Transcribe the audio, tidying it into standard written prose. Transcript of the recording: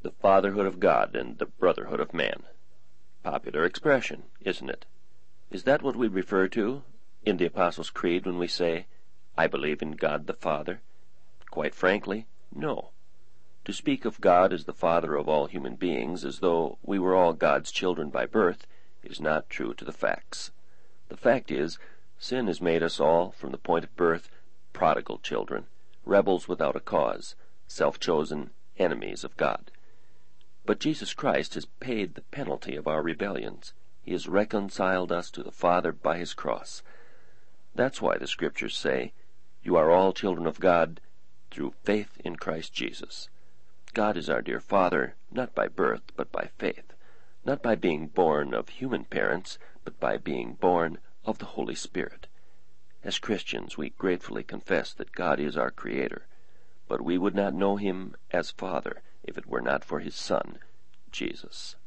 The fatherhood of God and the brotherhood of man. Popular expression, isn't it? Is that what we refer to in the Apostles' Creed when we say, "I believe in God the Father"? Quite frankly, no. To speak of God as the Father of all human beings, as though we were all God's children by birth, is not true to the facts. The fact is, sin has made us all, from the point of birth, prodigal children, rebels without a cause, self-chosen enemies of God. But Jesus Christ has paid the penalty of our rebellions. He has reconciled us to the Father by his cross. That's why the Scriptures say, "You are all children of God through faith in Christ Jesus." God is our dear Father, not by birth, but by faith, not by being born of human parents, but by being born of the Holy Spirit. As Christians, we gratefully confess that God is our Creator, but we would not know him as Father if it were not for his Son, Jesus.